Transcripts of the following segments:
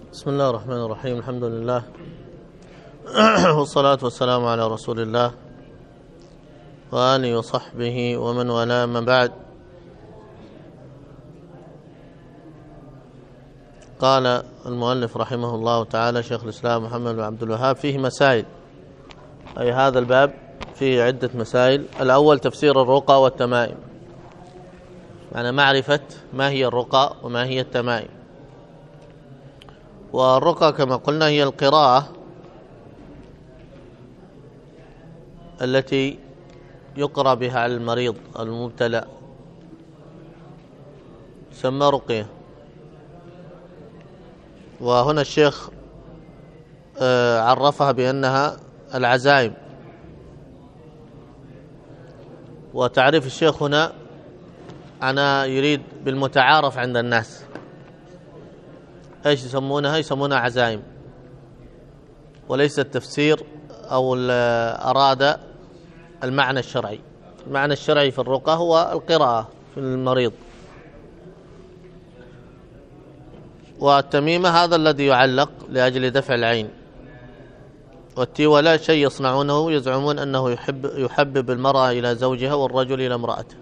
بسم الله الرحمن الرحيم. الحمد لله والصلاة والسلام على رسول الله وآله وصحبه ومن والاه. ما بعد، قال المؤلف رحمه الله تعالى شيخ الإسلام محمد بن عبد الوهاب: فيه مسائل، أي هذا الباب فيه عدة مسائل. الأول تفسير الرقى والتمائم، معنى معرفة ما هي الرقى وما هي التمائم. والرقى كما قلنا هي القراءة التي يقرأ بها على المريض المبتلى، تسمى رقية. وهنا الشيخ عرفها بأنها العزائم. وتعريف الشيخ هنا أنا يريد بالمتعارف عند الناس. ايش يسمونها؟ يسمونها عزائم، وليس التفسير او اراد المعنى الشرعي. المعنى الشرعي في الرقى هو القراءة في المريض. والتميمة هذا الذي يعلق لأجل دفع العين. والتيولة شيء يصنعونه، يزعمون أنه يحبب المرأة إلى زوجها والرجل إلى امرأته.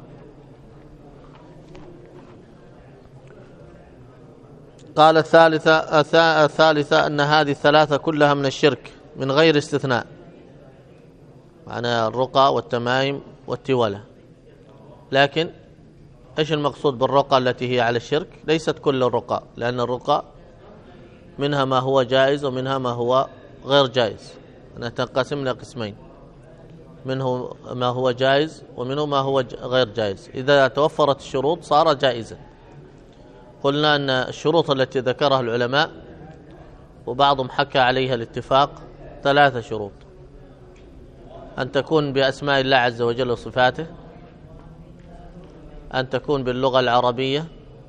قال الثالثة أن هذه الثلاثة كلها من الشرك من غير استثناء، معنى الرقى والتمائم والتولة. لكن إيش المقصود بالرقى التي هي على الشرك؟ ليست كل الرقى، لأن الرقى منها ما هو جائز ومنها ما هو غير جائز. أنا تنقسم إلى قسمين، منه ما هو جائز ومنه ما هو غير جائز. إذا توفرت الشروط صار جائزا. قلنا أن الشروط التي ذكرها العلماء وبعضهم حكى عليها الاتفاق 3 شروط: أن تكون بأسماء الله عز وجل وصفاته، أن تكون باللغة العربية،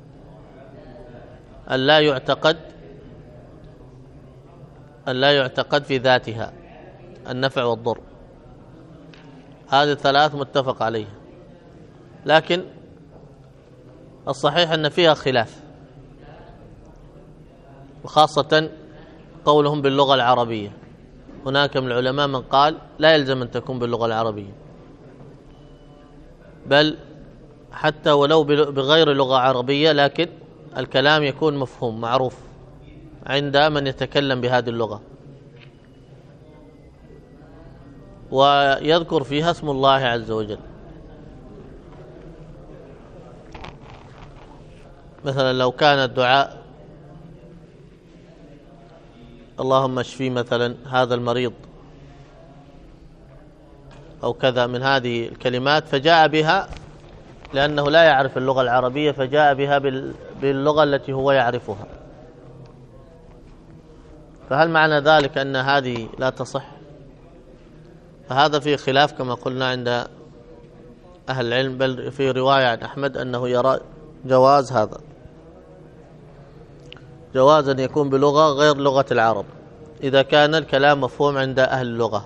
أن لا يعتقد في ذاتها النفع والضر. هذه 3 متفق عليها، لكن الصحيح أن فيها خلاف، وخاصة قولهم باللغة العربية. هناك من العلماء من قال لا يلزم أن تكون باللغة العربية، بل حتى ولو بغير لغة عربية، لكن الكلام يكون مفهوم معروف عند من يتكلم بهذه اللغة. ويذكر فيها اسم الله عز وجل. مثلا لو كان الدعاء اللهم اشفي مثلا هذا المريض أو كذا من هذه الكلمات، فجاء بها لأنه لا يعرف اللغة العربية، فجاء بها باللغة التي هو يعرفها، فهل معنى ذلك أن هذه لا تصح؟ فهذا فيه خلاف كما قلنا عند أهل العلم، بل في رواية عن أحمد أنه يرى جواز هذا، جواز أن يكون بلغة غير لغة العرب إذا كان الكلام مفهوم عند أهل اللغة.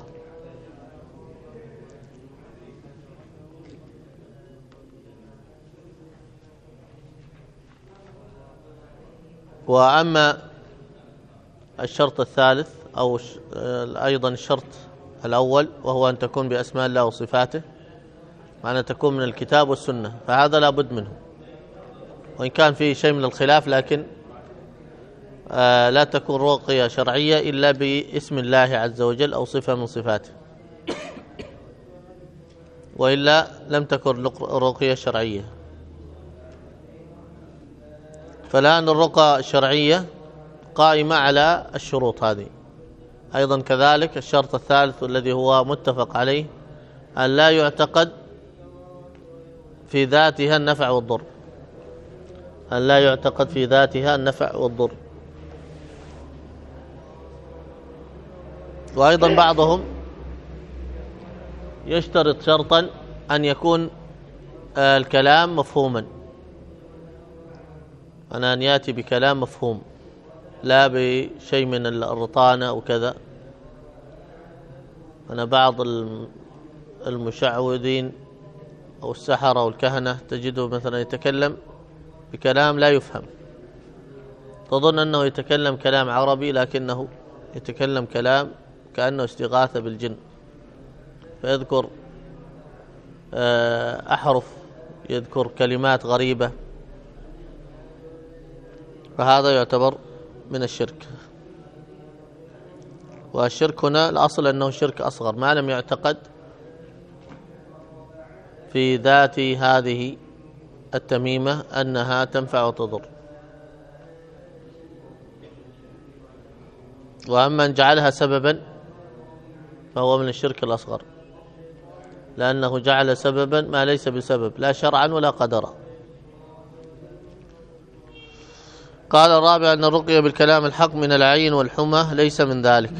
وأما الشرط الثالث أو أيضا الشرط الأول، وهو أن تكون بأسماء الله وصفاته، معنى تكون من الكتاب والسنة، فهذا لا بد منه، وإن كان فيه شيء من الخلاف، لكن لا تكون رقية شرعية إلا باسم الله عز وجل أو صفة من صفاته، وإلا لم تكن رقية شرعية. فالآن الرقى الشرعية قائمة على الشروط هذه. أيضا كذلك الشرط الثالث الذي هو متفق عليه: أن لا يعتقد في ذاتها النفع والضر، أن لا يعتقد في ذاتها النفع والضر. وأيضا بعضهم يشترط شرطا أن يكون الكلام مفهوما، أن يأتي بكلام مفهوم لا بشيء من الرطانة أو كذا. أنا بعض المشعوذين أو السحرة أو الكهنة تجده مثلا يتكلم بكلام لا يفهم. تظن أنه يتكلم كلام عربي لكنه يتكلم كلام كأنه استغاثة بالجن، فيذكر أحرف، يذكر كلمات غريبة، فهذا يعتبر من الشرك. والشرك هنا الأصل أنه شرك أصغر ما لم يعتقد في ذات هذه التميمة أنها تنفع وتضر. وأما أن جعلها سببا فهو من الشرك الأصغر، لأنه جعل سببا ما ليس بسبب لا شرعا ولا قدرا. قال الرابع أن الرقية بالكلام الحق من العين والحمى ليس من ذلك،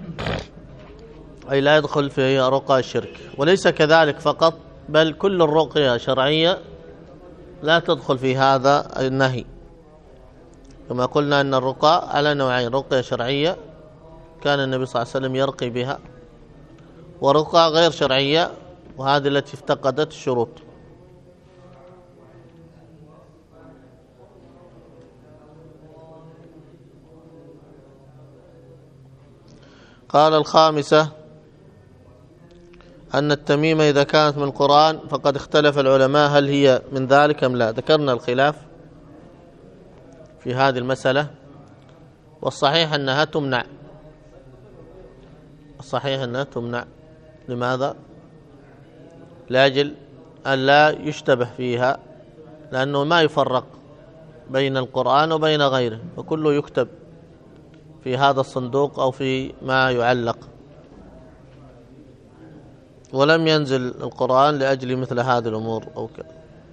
أي لا يدخل في رقى الشرك. وليس كذلك فقط، بل كل الرقية شرعية لا تدخل في هذا النهي، كما قلنا أن الرقى على نوعين: رقية شرعية كان النبي صلى الله عليه وسلم يرقي بها، ورقى غير شرعية وهذه التي افتقدت الشروط. قال الخامسة أن التميمة إذا كانت من القرآن فقد اختلف العلماء هل هي من ذلك أم لا. ذكرنا الخلاف في هذه المسألة، والصحيح أنها تمنع. الصحيح أنها تمنع. لماذا؟ لأجل أن لا يشتبه فيها، لأنه ما يفرق بين القرآن وبين غيره، وكله يكتب في هذا الصندوق أو في ما يعلق، ولم ينزل القرآن لأجل مثل هذه الأمور أو كذا.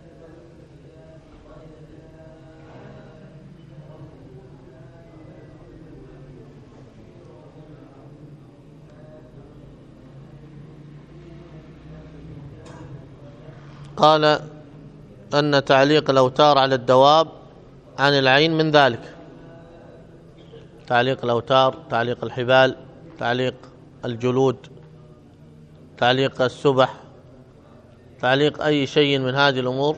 قال أن تعليق الأوتار على الدواب عن العين من ذلك. تعليق الأوتار، تعليق الحبال، تعليق الجلود، تعليق السبح، تعليق أي شيء من هذه الأمور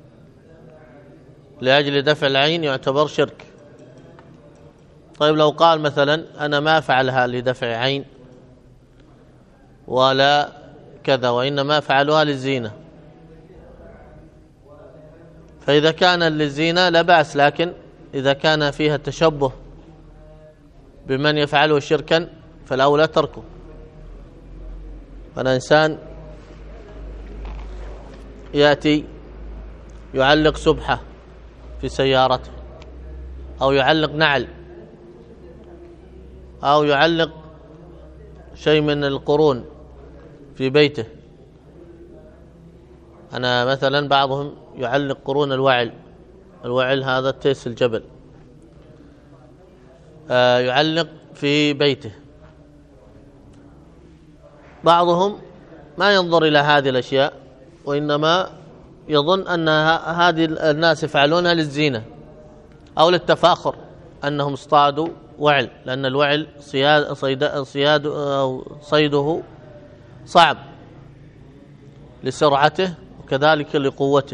لأجل دفع العين يعتبر شرك. طيب لو قال مثلا أنا ما فعلها لدفع عين ولا كذا، وإنما فعلها للزينة، فإذا كان للزينة لا بأس، لكن إذا كان فيها تشبه بمن يفعله شركا فالأولى تركه. فالإنسان يأتي يعلق سبحة في سيارته، أو يعلق نعل، أو يعلق شيء من القرون في بيته. أنا مثلا بعضهم يعلق قرون الوعل، الوعل هذا تيس الجبل، يعلق في بيته. بعضهم ما ينظر إلى هذه الأشياء، وإنما يظن أن هذه الناس يفعلونها للزينة أو للتفاخر أنهم اصطادوا وعل، لأن الوعل صيده صعب لسرعته وكذلك لقوته،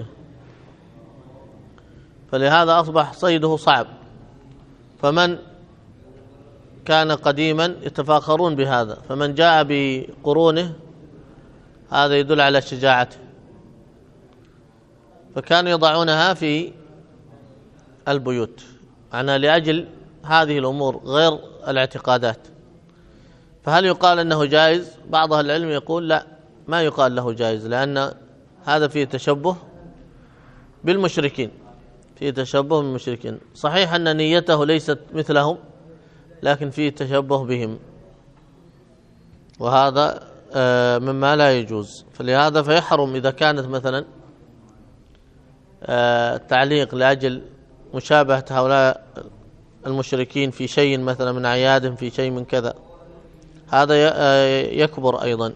فلهذا أصبح صيده صعب. فمن كان قديما يتفاخرون بهذا، فمن جاء بقرونه هذا يدل على شجاعته، فكانوا يضعونها في البيوت معنا لأجل هذه الأمور غير الاعتقادات. فهل يقال أنه جائز؟ بعض أهل العلم يقول لا، ما يقال له جائز، لأن هذا فيه تشبه بالمشركين، فيه تشبه بالمشركين. صحيح أن نيته ليست مثلهم، لكن فيه تشبه بهم، وهذا مما لا يجوز. فلهذا فيحرم إذا كانت مثلا تعليق لأجل مشابهة هؤلاء المشركين في شيء مثلا من أعيادهم، في شيء من كذا، هذا يكبر أيضا.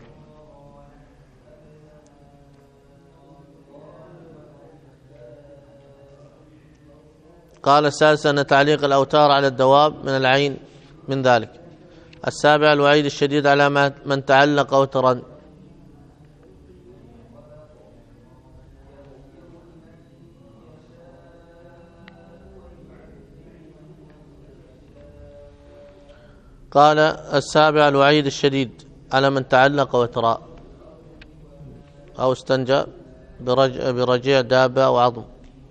قال السادس أن تعليق الأوتار على الدواب من العين من ذلك. السابع الوعيد الشديد على من تعلق أوترا. قال السابع الوعيد الشديد على من تعلق وتراء أو استنجى برجيع دابة أو عظم.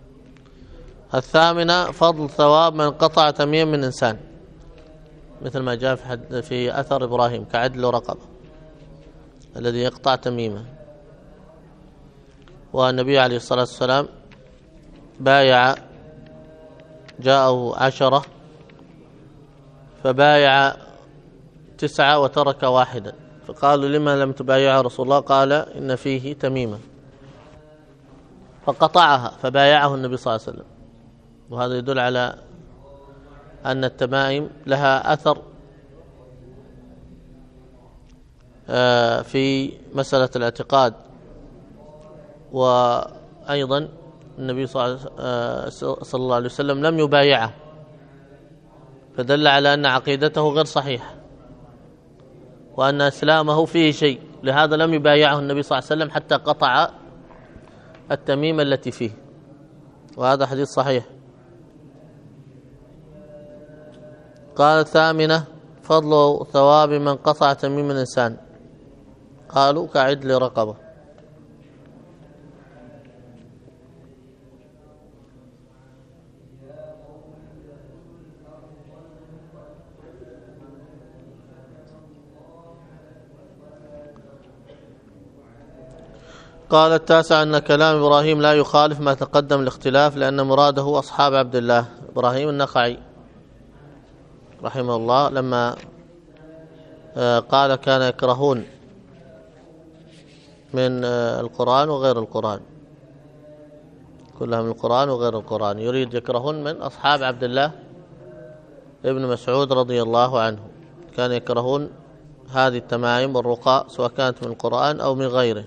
الثامنة فضل ثواب من قطع تميم من إنسان، مثل ما جاء في أثر إبراهيم كعدل رقبة الذي يقطع تميمه. والنبي عليه الصلاة والسلام بايع، جاءه 10 فبايع 9 وترك واحدا، فقالوا لما لم تبايعه رسول الله؟ قال إن فيه تميمة، فقطعها فبايعه النبي صلى الله عليه وسلم. وهذا يدل على أن التمائم لها أثر في مسألة الاعتقاد. وأيضا النبي صلى الله عليه وسلم لم يبايعه، فدل على أن عقيدته غير صحيحة وأن إسلامه فيه شيء، لهذا لم يبايعه النبي صلى الله عليه وسلم حتى قطع التميمة التي فيه، وهذا حديث صحيح. قال الثامنة فضل ثواب من قطع تميم الإنسان، قالوا كعدل رقبة. قال التاسع أن كلام إبراهيم لا يخالف ما تقدم الاختلاف، لأن مراده أصحاب عبد الله. إبراهيم النخعي رحمه الله لما قال كان يكرهون من القرآن وغير القرآن، كلها من القرآن وغير القرآن، يريد يكرهون من أصحاب عبد الله ابن مسعود رضي الله عنه، كان يكرهون هذه التمائم والرقاء سواء كانت من القرآن أو من غيره.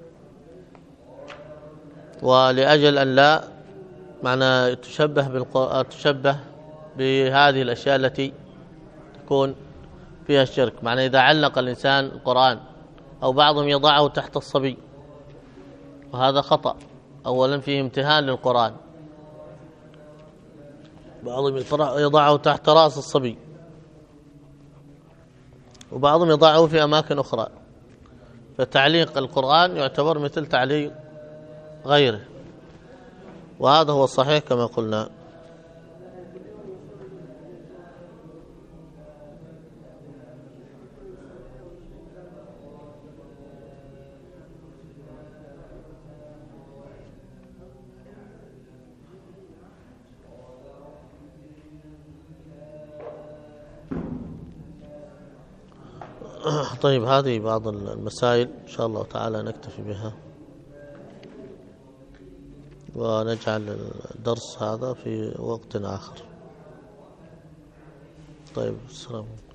ولأجل أن لا معنى تشبه بهذه الأشياء التي تكون فيها الشرك، معنى إذا علق الإنسان القرآن أو بعضهم يضعه تحت الصبي، وهذا خطأ. أولا فيه امتهان للقرآن، بعضهم يضعه تحت رأس الصبي، وبعضهم يضعه في أماكن أخرى، فتعليق القرآن يعتبر مثل تعليق غيره، وهذا هو الصحيح كما قلنا. طيب، هذه بعض المسائل إن شاء الله تعالى نكتفي بها، ونجعل الدرس هذا في وقت آخر. طيب، السلام عليكم.